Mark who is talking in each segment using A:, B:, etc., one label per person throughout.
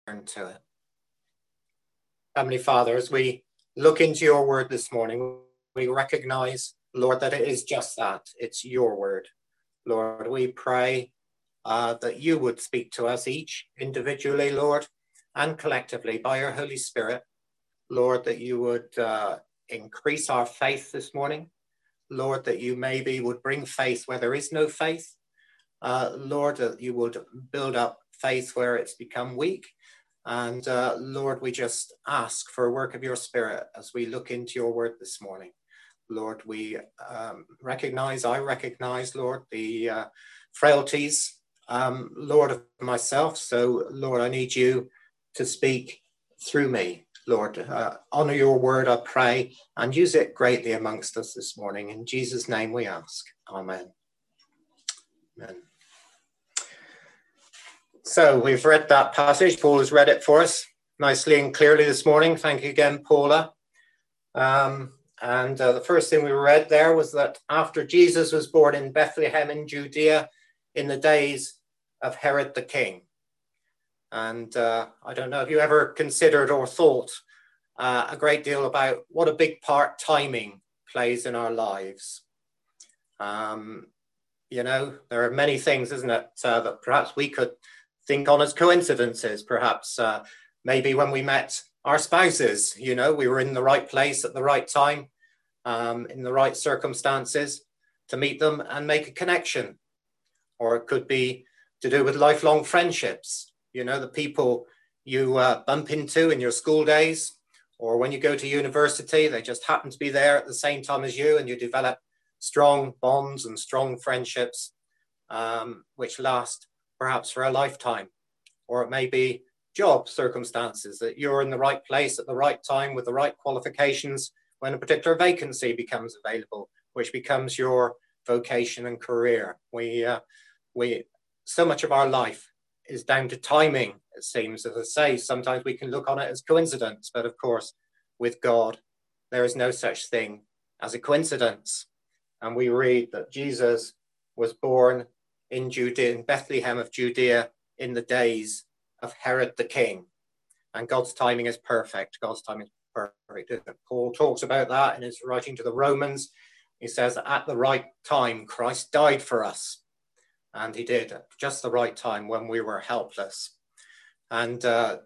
A: to it. Heavenly Father, as we look into your word this morning, we recognize, Lord, that it is just that. It's your word. Lord, we pray that you would speak to us each individually, Lord, and collectively by your Holy Spirit. Lord, that you would increase our faith this morning. Lord, that you maybe would bring faith where there is no faith. Lord, that you would build up faith where it's become weak. And Lord, we just ask for a work of your Spirit as we look into your word this morning. Lord, we I recognize, Lord, the frailties, Lord, of myself. So, Lord, I need you to speak through me. Lord, honor your word, I pray, and use it greatly amongst us this morning. In Jesus' name we ask. Amen. Amen. So we've read that passage. Paul has read it for us nicely and clearly this morning. Thank you again, Paula. The first thing we read there was that after Jesus was born in Bethlehem in Judea in the days of Herod the king. And I don't know if you ever considered or thought a great deal about what a big part timing plays in our lives. You know, there are many things, isn't it, that perhaps we could think on as coincidences. Perhaps maybe when we met our spouses, you know, we were in the right place at the right time, in the right circumstances to meet them and make a connection. Or it could be to do with lifelong friendships, you know, the people you bump into in your school days, or when you go to university, they just happen to be there at the same time as you, and you develop strong bonds and strong friendships, which last perhaps for a lifetime. Or it may be job circumstances, that you're in the right place at the right time with the right qualifications when a particular vacancy becomes available, which becomes your vocation and career. So much of our life is down to timing, it seems. As I say, sometimes we can look on it as coincidence, but of course, with God, there is no such thing as a coincidence. And we read that Jesus was born in Judea, in Bethlehem of Judea, in the days of Herod the king. And God's timing is perfect. God's timing is perfect. Paul talks about that in his writing to the Romans. He says, at the right time, Christ died for us. And he did at just the right time when we were helpless. And to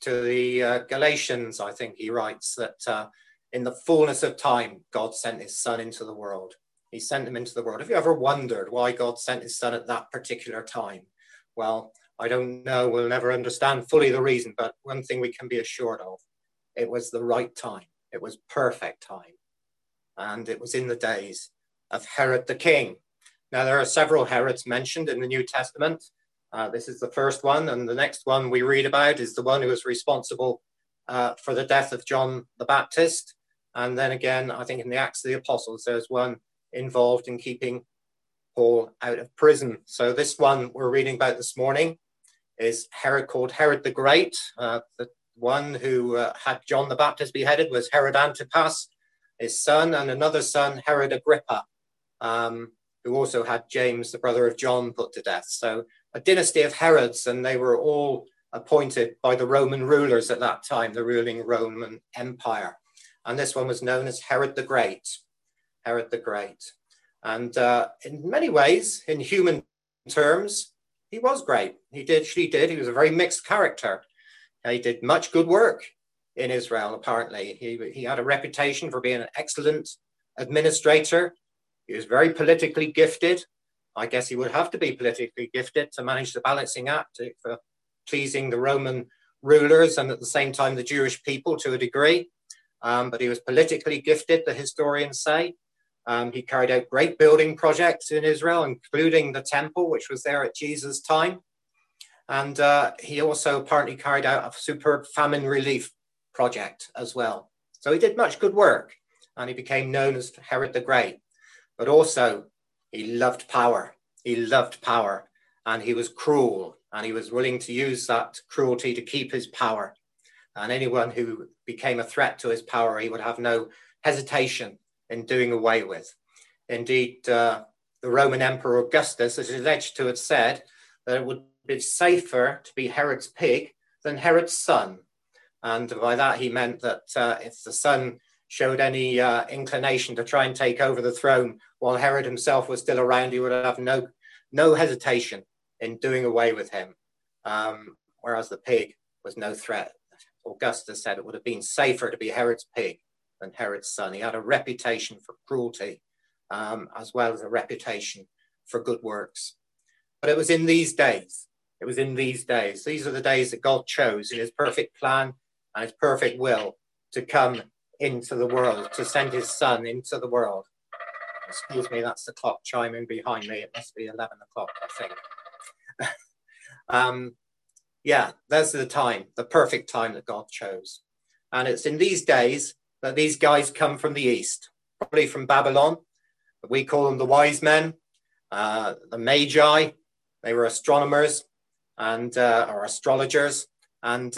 A: the Galatians, I think he writes that in the fullness of time, God sent his son into the world. He sent him into the world. Have you ever wondered why God sent his son at that particular time? Well, I don't know. We'll never understand fully the reason, but one thing we can be assured of, it was the right time. It was perfect time. And it was in the days of Herod the king. Now, there are several Herods mentioned in the New Testament. This is the first one, and the next one we read about is the one who was responsible for the death of John the Baptist. And then again, I think in the Acts of the Apostles, there's one involved in keeping Paul out of prison. So this one we're reading about this morning is Herod, called Herod the Great. The one who had John the Baptist beheaded was Herod Antipas, his son, and another son, Herod Agrippa, who also had James, the brother of John, put to death. So a dynasty of Herods, and they were all appointed by the Roman rulers at that time, the ruling Roman Empire. And this one was known as Herod the Great. Herod the Great. And in many ways, in human terms, he was great. He was a very mixed character. He did much good work in Israel, apparently. He had a reputation for being an excellent administrator. He was very politically gifted. I guess he would have to be politically gifted to manage the balancing act for pleasing the Roman rulers and at the same time the Jewish people to a degree. But he was politically gifted, the historians say. He carried out great building projects in Israel, including the temple, which was there at Jesus' time. And he also apparently carried out a superb famine relief project as well. So he did much good work, and he became known as Herod the Great. But also, he loved power. He loved power, and he was cruel, and he was willing to use that cruelty to keep his power. And anyone who became a threat to his power, he would have no hesitation in doing away with. Indeed, the Roman Emperor Augustus is alleged to have said that it would be safer to be Herod's pig than Herod's son. And by that, he meant that if the son showed any inclination to try and take over the throne while Herod himself was still around, he would have no hesitation in doing away with him. Whereas the pig was no threat. Augustus said it would have been safer to be Herod's pig than Herod's son. He had a reputation for cruelty, as well as a reputation for good works. But it was in these days, these are the days that God chose in his perfect plan and his perfect will to come into the world, to send his son into the world. Excuse me, that's the clock chiming behind me. It must be 11 o'clock, I think. Yeah, there's the time, the perfect time that God chose. And it's in these days that these guys come from the east, probably from Babylon. We call them the wise men, the magi. They were astronomers and or astrologers, and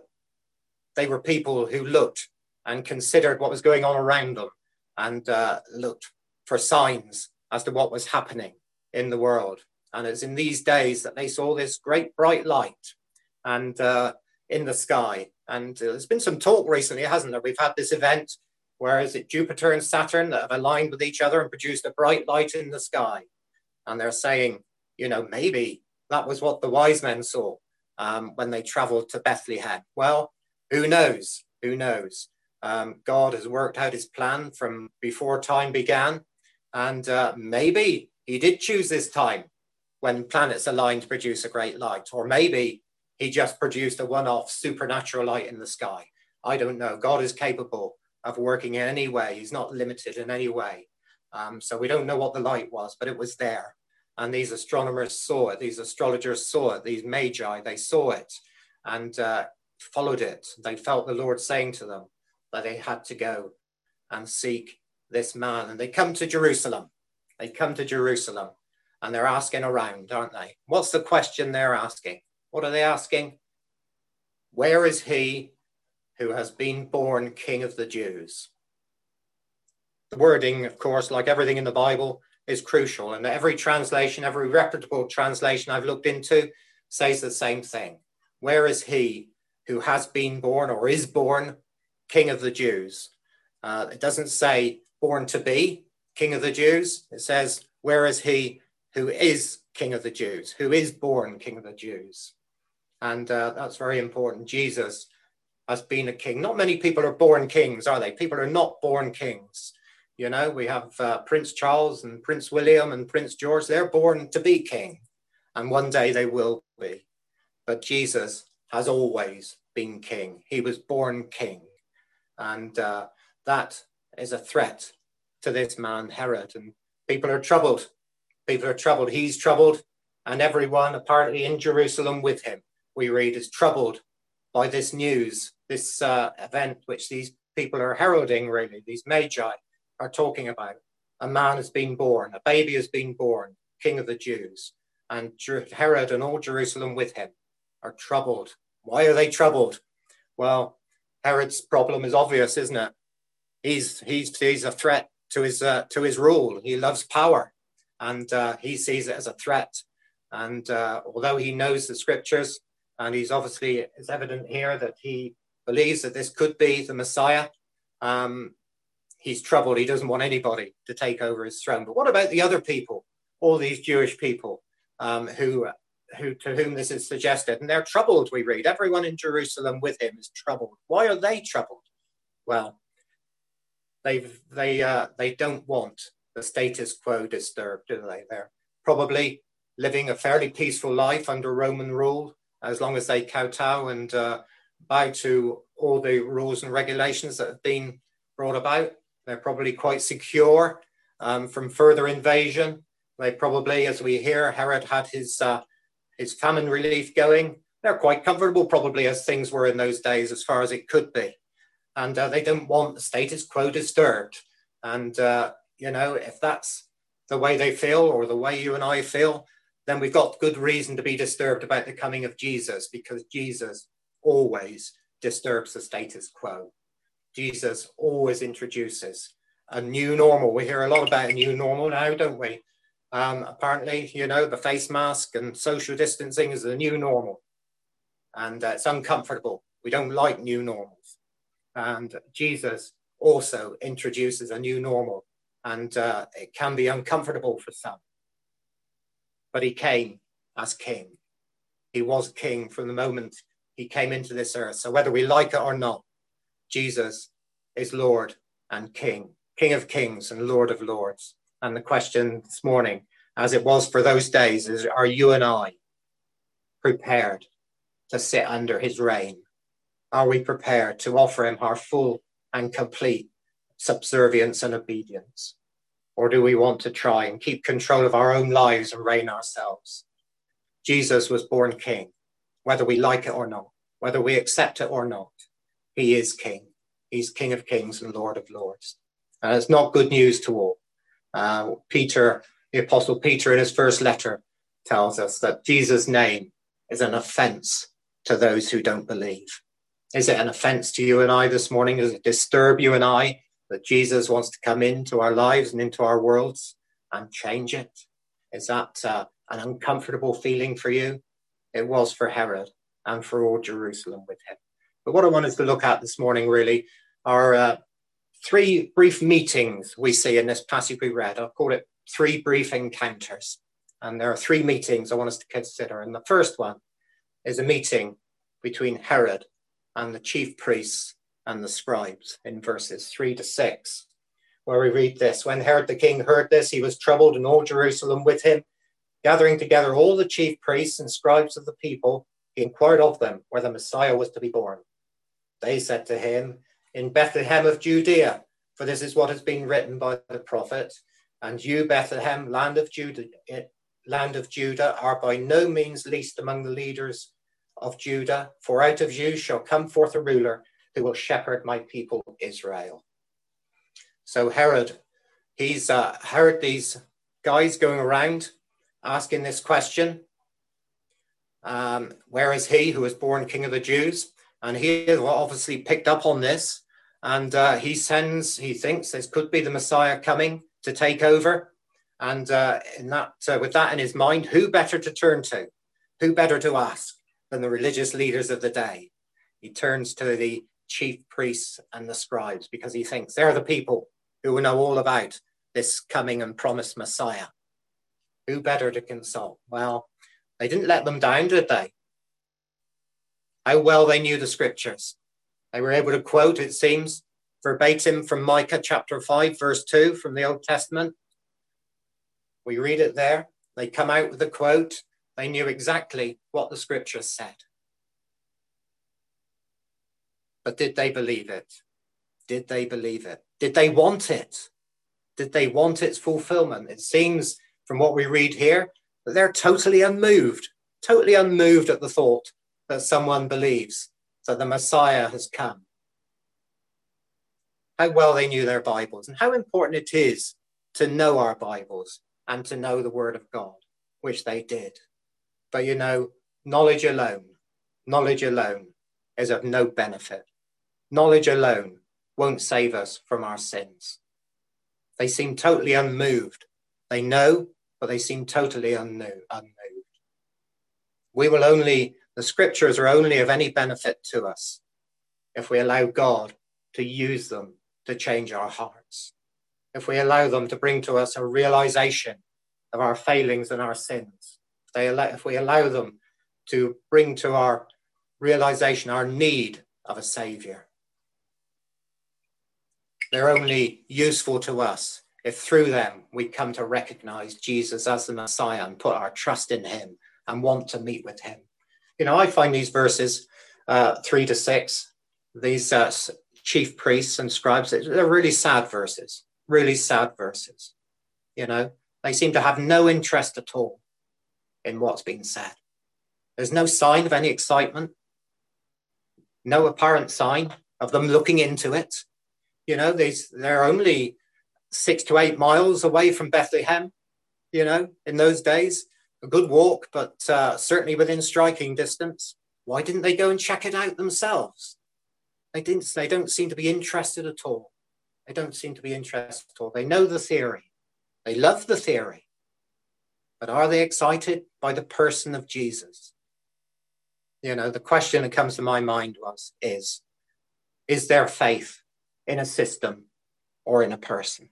A: they were people who looked and considered what was going on around them and looked for signs as to what was happening in the world. And it's in these days that they saw this great bright light and in the sky. And there's been some talk recently, hasn't there? We've had this event where is it Jupiter and Saturn that have aligned with each other and produced a bright light in the sky. And they're saying, you know, maybe that was what the wise men saw when they traveled to Bethlehem. Well, who knows? Who knows? God has worked out his plan from before time began. And maybe he did choose this time when planets aligned to produce a great light. Or maybe he just produced a one-off supernatural light in the sky. I don't know. God is capable of working in any way. He's not limited in any way. So we don't know what the light was, but it was there. And these astronomers saw it. These astrologers saw it. These magi, they saw it and followed it. They felt the Lord saying to them that they had to go and seek this man. And they come to Jerusalem. They come to Jerusalem and they're asking around, aren't they? What's the question they're asking? What are they asking? Where is he who has been born King of the Jews? The wording, of course, like everything in the Bible, is crucial. And every translation, every reputable translation I've looked into says the same thing. Where is he who has been born or is born King of the Jews? It doesn't say born to be King of the Jews. It says, where is he who is King of the Jews, who is born King of the Jews? And that's very important. Jesus has been a king. Not many people are born kings, are they? People are not born kings. You know, we have Prince Charles and Prince William and Prince George. They're born to be king. And one day they will be. But Jesus has always been king. He was born king. And that is a threat to this man, Herod. And people are troubled. People are troubled. He's troubled. And everyone apparently in Jerusalem with him, we read, is troubled by this news, this event which these people are heralding, really, these magi are talking about. A man has been born, a baby has been born, King of the Jews. And Herod and all Jerusalem with him are troubled. Why are they troubled? Well, Herod's problem is obvious, isn't it? He's a threat to his rule. He loves power, and he sees it as a threat. And although he knows the scriptures, and it's evident here that he believes that this could be the Messiah, he's troubled. He doesn't want anybody to take over his throne. But what about the other people, all these Jewish people to whom this is suggested? And they're troubled, we read. Everyone in Jerusalem with him is troubled. Why are they troubled? Well, they don't want the status quo disturbed, do they? They're probably living a fairly peaceful life under Roman rule, as long as they kowtow and bow to all the rules and regulations that have been brought about. They're probably quite secure from further invasion. They probably, as we hear, Herod had his famine relief going. They're quite comfortable probably as things were in those days as far as it could be. And they don't want the status quo disturbed. And, if that's the way they feel or the way you and I feel, then we've got good reason to be disturbed about the coming of Jesus, because Jesus always disturbs the status quo. Jesus always introduces a new normal. We hear a lot about a new normal now, don't we? Apparently, the face mask and social distancing is the new normal. and it's uncomfortable. We don't like new normals. And Jesus also introduces a new normal, and it can be uncomfortable for some. But he came as king. He was king from the moment he came into this earth. So whether we like it or not, Jesus is Lord and King, King of Kings and Lord of Lords. And the question this morning, as it was for those days, is, are you and I prepared to sit under his reign? Are we prepared to offer him our full and complete subservience and obedience? Or do we want to try and keep control of our own lives and reign ourselves? Jesus was born king, whether we like it or not, whether we accept it or not. He is king. He's King of Kings and Lord of Lords. And it's not good news to all. Peter, the Apostle Peter, in his first letter, tells us that Jesus' name is an offense to those who don't believe. Is it an offense to you and I this morning? Does it disturb you and I that Jesus wants to come into our lives and into our worlds and change it? Is that an uncomfortable feeling for you? It was for Herod and for all Jerusalem with him. But what I wanted to look at this morning really are three brief meetings we see in this passage we read. I've called it three brief encounters. And there are three meetings I want us to consider. And the first one is a meeting between Herod and the chief priests and the scribes in verses 3-6, where we read this. When Herod the king heard this, he was troubled, and all Jerusalem with him. Gathering together all the chief priests and scribes of the people, he inquired of them where the Messiah was to be born. They said to him, in Bethlehem of Judea, for this is what has been written by the prophet. And you, Bethlehem, land of Judah, are by no means least among the leaders of Judah, for out of you shall come forth a ruler who will shepherd my people Israel. So Herod, he's heard these guys going around asking this question. Where is he who was born King of the Jews? And he has obviously picked up on this, and he thinks this could be the Messiah coming to take over. And with that in his mind, who better to turn to? Who better to ask than the religious leaders of the day? He turns to the chief priests and the scribes because he thinks they're the people who will know all about this coming and promised Messiah. Who better to consult? Well, they didn't let them down, did they? How well they knew the scriptures. They were able to quote, it seems, verbatim from Micah chapter 5, verse 2 from the Old Testament. We read it there. They come out with a quote. They knew exactly what the scriptures said. But did they believe it? Did they believe it? Did they want it? Did they want its fulfillment? It seems from what we read here that they're totally unmoved at the thought that someone believes that the Messiah has come. How well they knew their Bibles and how important it is to know our Bibles and to know the Word of God, which they did. But you know, knowledge alone is of no benefit. Knowledge alone won't save us from our sins. They seem totally unmoved. They know, but they seem totally unmoved. The scriptures are only of any benefit to us if we allow God to use them to change our hearts. If we allow them to bring to us a realization of our failings and our sins. If we allow them to bring to our realization our need of a savior. They're only useful to us if through them we come to recognize Jesus as the Messiah and put our trust in him and want to meet with him. You know, I find these verses 3-6, these chief priests and scribes, they're really sad verses. You know, they seem to have no interest at all in what's been said. There's no sign of any excitement, no apparent sign of them looking into it. You know, they're only 6 to 8 miles away from Bethlehem, you know, in those days. A good walk, but certainly within striking distance. Why didn't they go and check it out themselves? They don't seem to be interested at all. They know the theory. They love the theory. But are they excited by the person of Jesus? The question that comes to my mind is there faith in a system or in a person?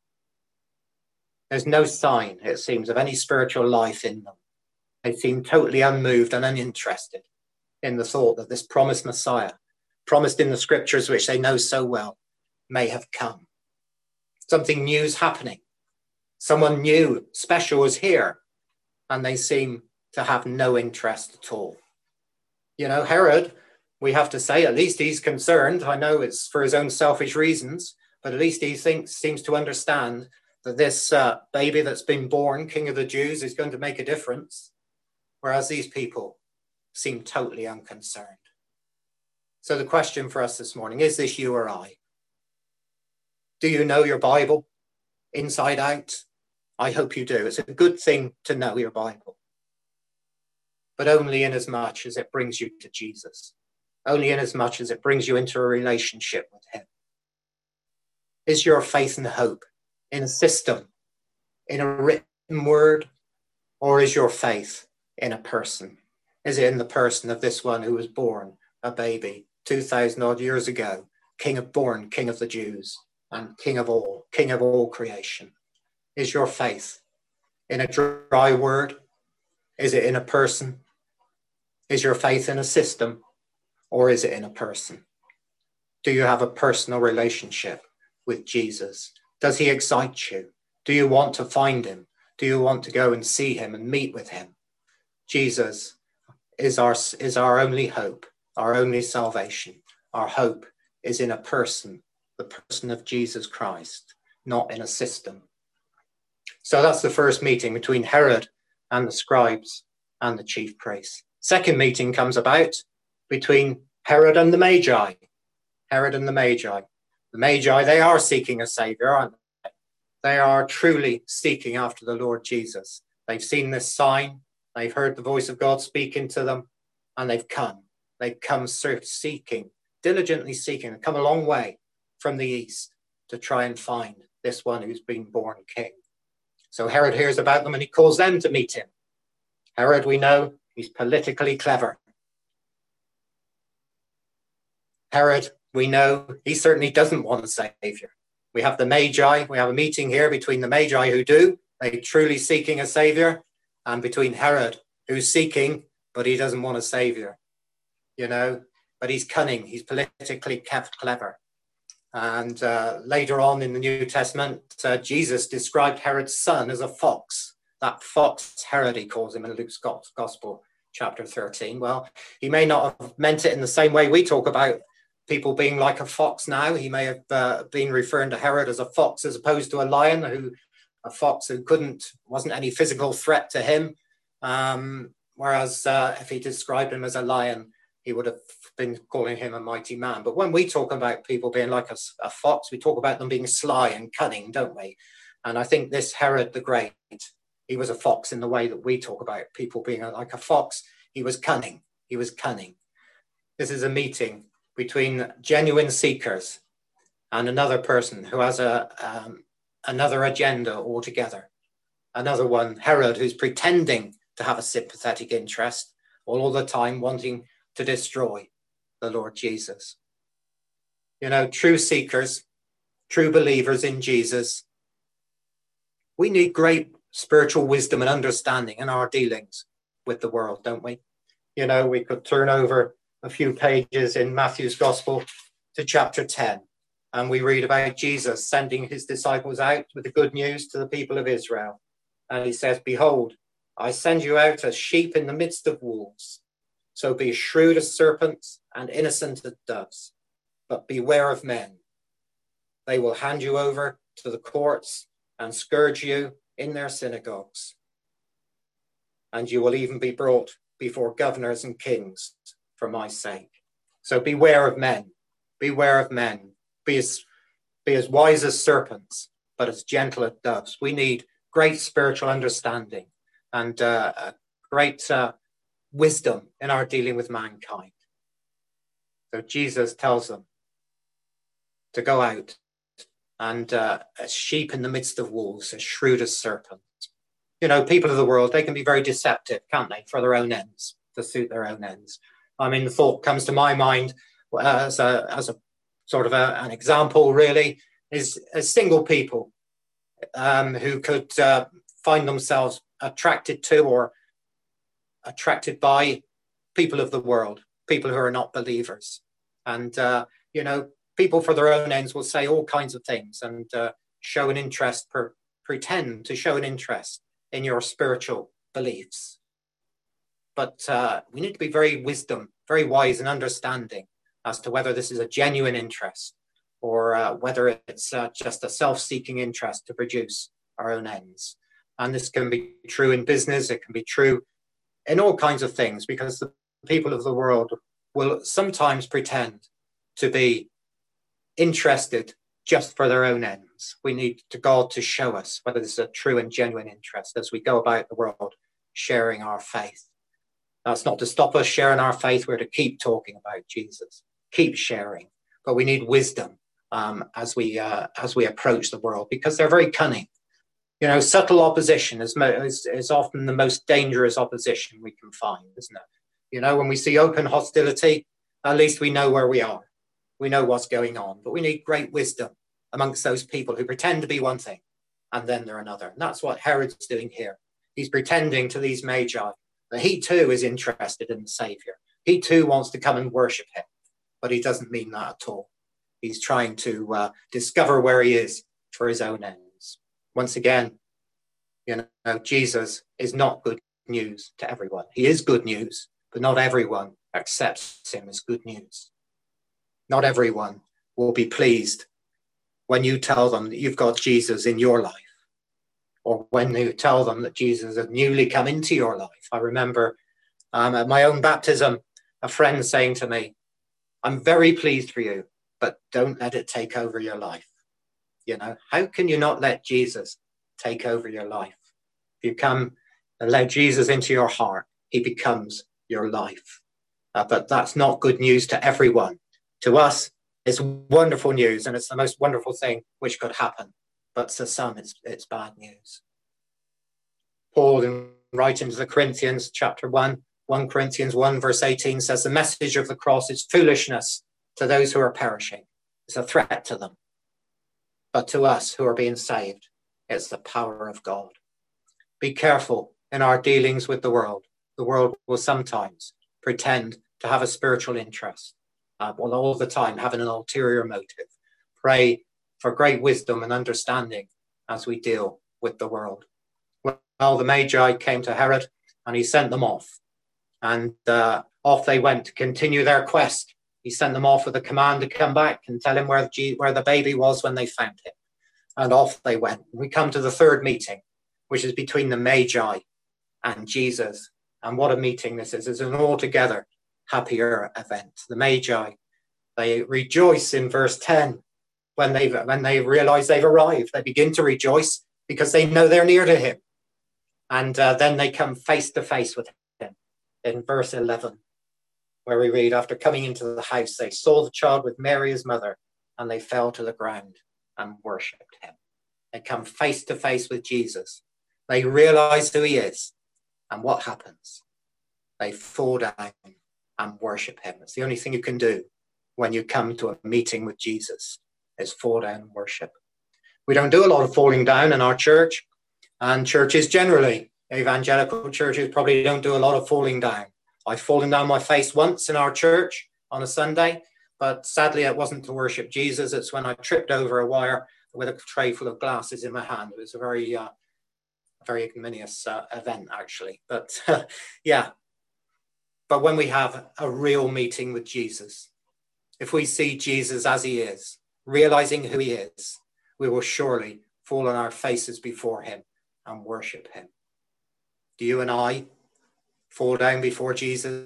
A: There's no sign, it seems, of any spiritual life in them. They seem totally unmoved and uninterested in the thought that this promised Messiah, promised in the scriptures, which they know so well, may have come. Something new is happening. Someone new, special is here, and they seem to have no interest at all. Herod, we have to say, at least he's concerned. I know it's for his own selfish reasons, but at least he seems to understand that this baby that's been born, King of the Jews, is going to make a difference, whereas these people seem totally unconcerned. So the question for us this morning, is this you or I? Do you know your Bible inside out? I hope you do. It's a good thing to know your Bible, but only in as much as it brings you to Jesus, only in as much as it brings you into a relationship with him. Is your faith and hope in a system, in a written word, or is your faith in a person? Is it in the person of this one who was born a baby 2,000 odd years ago, King of the Jews, and King of all creation? Is your faith in a dry word? Is it in a person? Is your faith in a system, or is it in a person? Do you have a personal relationship with Jesus? Does he excite you? Do you want to find him? Do you want to go and see him and meet with him? Jesus is our only hope, our only salvation. Our hope is in a person, the person of Jesus Christ, not in a system. So that's the first meeting between Herod and the scribes and the chief priests. Second meeting comes about between Herod and the Magi. Herod and the Magi. The Magi, they are seeking a savior, aren't they? They are truly seeking after the Lord Jesus. They've seen this sign. They've heard the voice of God speaking to them, and they've come. They've come seeking, diligently seeking, and come a long way from the east to try and find this one who's been born king. So Herod hears about them and he calls them to meet him. Herod, we know, he's politically clever. Herod, we know, he certainly doesn't want a savior. We have the Magi. We have a meeting here between the Magi who do. They're truly seeking a savior, and between Herod, who's seeking, but he doesn't want a savior. But he's cunning. He's politically clever. And later on in the New Testament, Jesus described Herod's son as a fox. That fox, Herod, he calls him in Luke's Gospel, chapter 13. Well, he may not have meant it in the same way we talk about people being like a fox now. He may have been referring to Herod as a fox as opposed to a lion, a fox who wasn't any physical threat to him. Whereas if he described him as a lion, he would have been calling him a mighty man. But when we talk about people being like a fox, we talk about them being sly and cunning, don't we? And I think this Herod the Great, he was a fox in the way that we talk about people being like a fox. He was cunning. He was cunning. This is a meeting between genuine seekers and another person who has another agenda altogether. Another one, Herod, who's pretending to have a sympathetic interest, all the time wanting to destroy the Lord Jesus. True seekers, true believers in Jesus, we need great spiritual wisdom and understanding in our dealings with the world, don't we? We could turn over a few pages in Matthew's Gospel to chapter 10, and we read about Jesus sending his disciples out with the good news to the people of Israel. And he says, "Behold, I send you out as sheep in the midst of wolves. So be shrewd as serpents and innocent as doves, but beware of men. They will hand you over to the courts and scourge you in their synagogues. And you will even be brought before governors and kings for my sake." So beware of men. Beware of men. Be as wise as serpents, but as gentle as doves. We need great spiritual understanding and great wisdom in our dealing with mankind. So Jesus tells them to go out and as sheep in the midst of wolves, as shrewd as serpents. People of the world, they can be very deceptive, can't they, for their own ends, to suit their own ends. I mean, the thought comes to my mind as a sort of an example, really, is single people who could find themselves attracted to or attracted by people of the world, people who are not believers. And, people for their own ends will say all kinds of things and show an interest, pretend to show an interest in your spiritual beliefs. But we need to be very wise and understanding as to whether this is a genuine interest or whether it's just a self-seeking interest to produce our own ends. And this can be true in business, it can be true in all kinds of things, because the people of the world will sometimes pretend to be interested just for their own ends. We need God to show us whether this is a true and genuine interest as we go about the world sharing our faith. That's not to stop us sharing our faith. We're to keep talking about Jesus, keep sharing, but we need wisdom as we approach the world, because they're very cunning. Subtle opposition is often the most dangerous opposition we can find, isn't it? When we see open hostility, at least we know where we are. We know what's going on, but we need great wisdom amongst those people who pretend to be one thing and then they're another. And that's what Herod's doing here. He's pretending to these magi that he too is interested in the Savior. He too wants to come and worship him, but he doesn't mean that at all. He's trying to discover where he is for his own ends. Once again, Jesus is not good news to everyone. He is good news, but not everyone accepts him as good news. Not everyone will be pleased when you tell them that you've got Jesus in your life, or when you tell them that Jesus has newly come into your life. I remember at my own baptism, a friend saying to me, "I'm very pleased for you, but don't let it take over your life." How can you not let Jesus take over your life? If you come and let Jesus into your heart, he becomes your life. But that's not good news to everyone. To us, it's wonderful news, and it's the most wonderful thing which could happen. But to some, it's bad news. Paul, in writing to the Corinthians, chapter 1 Corinthians 1, verse 18, says, "The message of the cross is foolishness to those who are perishing. It's a threat to them. But to us who are being saved, it's the power of God." Be careful in our dealings with the world. The world will sometimes pretend to have a spiritual interest, while all the time having an ulterior motive. Pray for great wisdom and understanding as we deal with the world. Well, the Magi came to Herod and he sent them off. And off they went to continue their quest. He sent them off with a command to come back and tell him where the baby was when they found him. And off they went. We come to the third meeting, which is between the Magi and Jesus. And what a meeting this is. It's an altogether happier event. The Magi, they rejoice in verse 10 when they realize they've arrived. They begin to rejoice because they know they're near to him. And then they come face to face with him in verse 11, where we read, "After coming into the house, they saw the child with Mary, his mother, and they fell to the ground and worshipped him." They come face to face with Jesus. They realize who he is. And what happens? They fall down and worship him. It's the only thing you can do when you come to a meeting with Jesus, is fall down and worship. We don't do a lot of falling down in our church, and churches generally, evangelical churches, probably don't do a lot of falling down. I've fallen down my face once in our church on a Sunday, but sadly it wasn't to worship Jesus. It's when I tripped over a wire with a tray full of glasses in my hand. It was a very ignominious event, actually. But yeah. But when we have a real meeting with Jesus, if we see Jesus as he is, realizing who he is, we will surely fall on our faces before him and worship him. Do you and I fall down before Jesus?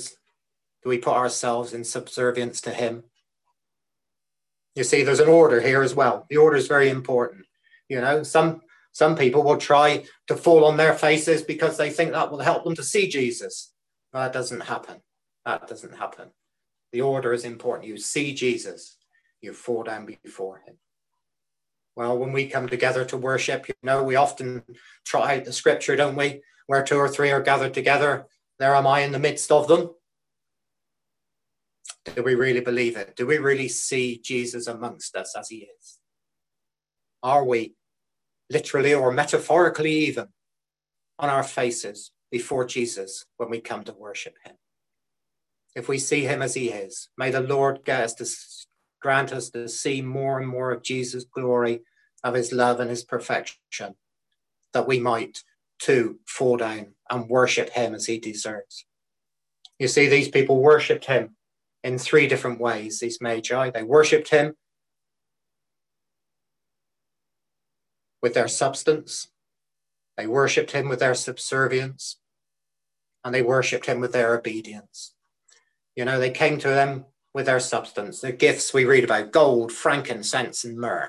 A: Do we put ourselves in subservience to him? You see, there's an order here as well. The order is very important. Some people will try to fall on their faces because they think that will help them to see Jesus. That doesn't happen. That doesn't happen. The order is important. You see Jesus, you fall down before him. Well, when we come together to worship, we often try out the scripture, don't we? Where two or three are gathered together, there am I in the midst of them. Do we really believe it? Do we really see Jesus amongst us as he is? Are we literally or metaphorically even on our faces before Jesus when we come to worship him? If we see him as he is, may the Lord grant us to see more and more of Jesus' glory, of his love and his perfection, that we might too fall down and worship him as he deserves. You see, these people worshipped him in three different ways, these magi. They worshipped him with their substance, they worshipped him with their subservience, and they worshipped him with their obedience. You know, they came to him with their substance, the gifts we read about, gold, frankincense, and myrrh.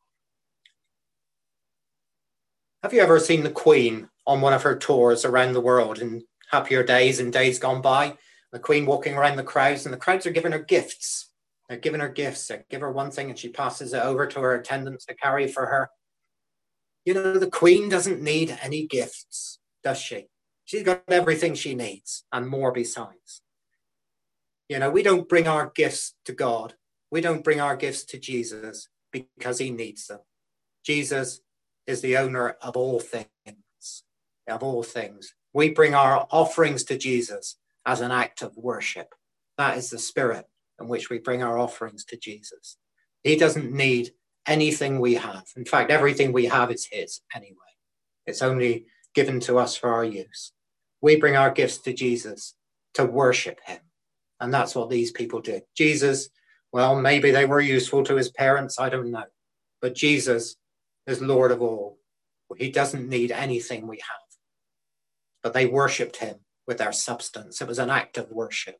A: Have you ever seen the Queen on one of her tours around the world in happier days and days gone by? The Queen walking around the crowds, and the crowds are giving her gifts. They're giving her gifts. They give her one thing and she passes it over to her attendants to carry for her. You know, the Queen doesn't need any gifts, does she? She's got everything she needs and more besides. You know, we don't bring our gifts to God. We don't bring our gifts to Jesus because he needs them. Jesus is the owner of all things, of all things. We bring our offerings to Jesus as an act of worship. That is the spirit in which we bring our offerings to Jesus. He doesn't need anything we have. In fact, everything we have is his anyway. It's only given to us for our use. We bring our gifts to Jesus to worship him. And that's what these people did. Jesus, well, maybe they were useful to his parents, I don't know. But Jesus is Lord of all. He doesn't need anything we have. But they worshipped him with their substance. It was an act of worship.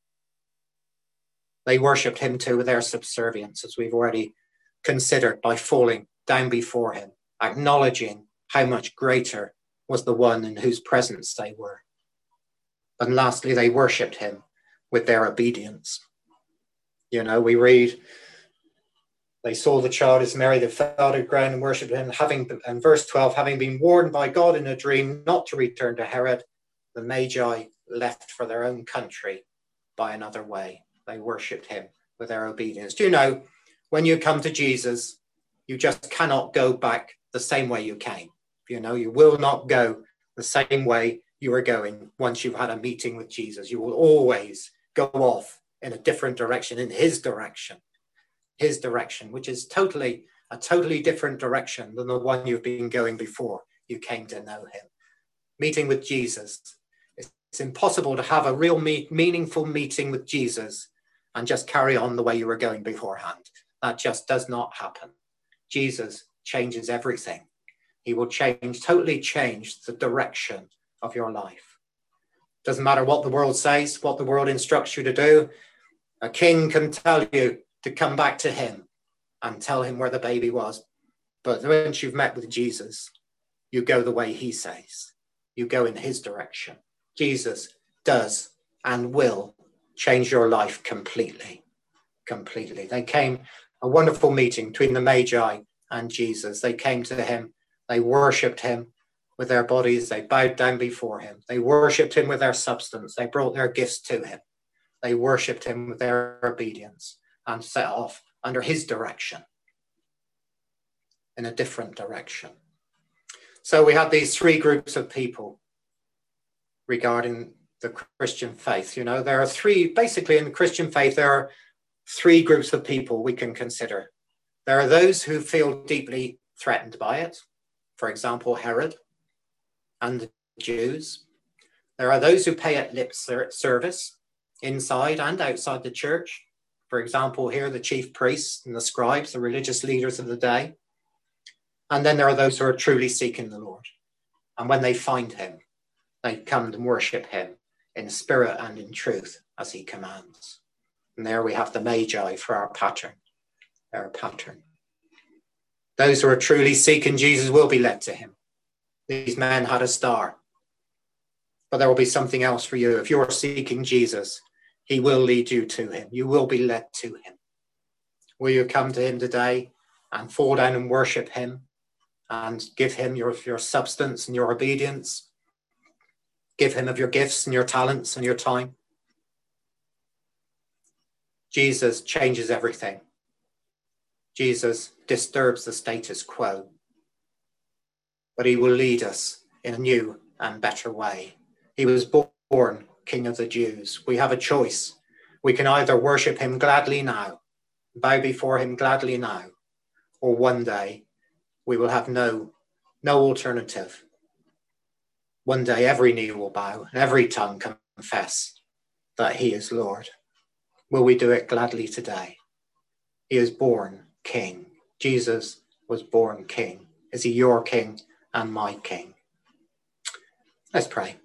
A: They worshipped him too with their subservience, as we've already considered, by falling down before him, acknowledging how much greater was the one in whose presence they were. And lastly, they worshipped him with their obedience. You know, we read, they saw the child as Mary, they fell to the ground and worshipped him. In verse 12, having been warned by God in a dream not to return to Herod, the Magi left for their own country by another way. They worshipped him with their obedience. Do you know, when you come to Jesus, you just cannot go back the same way you came. You know, you will not go the same way you were going once you've had a meeting with Jesus. You will always go off in a different direction, in his direction, which is a totally different direction than the one you've been going before you came to know him. Meeting with Jesus. It's impossible to have a real meaningful meeting with Jesus and just carry on the way you were going beforehand. That just does not happen. Jesus changes everything. He will totally change the direction of your life. Doesn't matter what the world says, what the world instructs you to do. A king can tell you to come back to him and tell him where the baby was. But once you've met with Jesus, you go the way he says. You go in his direction. Jesus does and will change your life completely. Completely. They came, a wonderful meeting between the Magi and Jesus. They came to him. They worshipped him with their bodies. They bowed down before him. They worshipped him with their substance. They brought their gifts to him. They worshipped him with their obedience and set off under his direction in a different direction. So we have these three groups of people regarding the Christian faith. You know, there are three, basically in the Christian faith, there are three groups of people we can consider. There are those who feel deeply threatened by it. For example, Herod and the Jews. There are those who pay it lip service inside and outside the church. For example, here, the chief priests and the scribes, the religious leaders of the day. And then there are those who are truly seeking the Lord. And when they find him, they come and worship him in spirit and in truth as he commands. And there we have the Magi for our pattern. Our pattern. Those who are truly seeking Jesus will be led to him. These men had a star. But there will be something else for you. If you're seeking Jesus, he will lead you to him. You will be led to him. Will you come to him today and fall down and worship him and give him your substance and your obedience? Give him of your gifts and your talents and your time. Jesus changes everything. Jesus disturbs the status quo. But he will lead us in a new and better way. He was born King of the Jews. We have a choice. We can either worship him gladly now, bow before him gladly now, or one day we will have no alternative. One day every knee will bow and every tongue confess that he is Lord. Will we do it gladly today? He is born King. Jesus was born King. Is he your King and my King? Let's pray.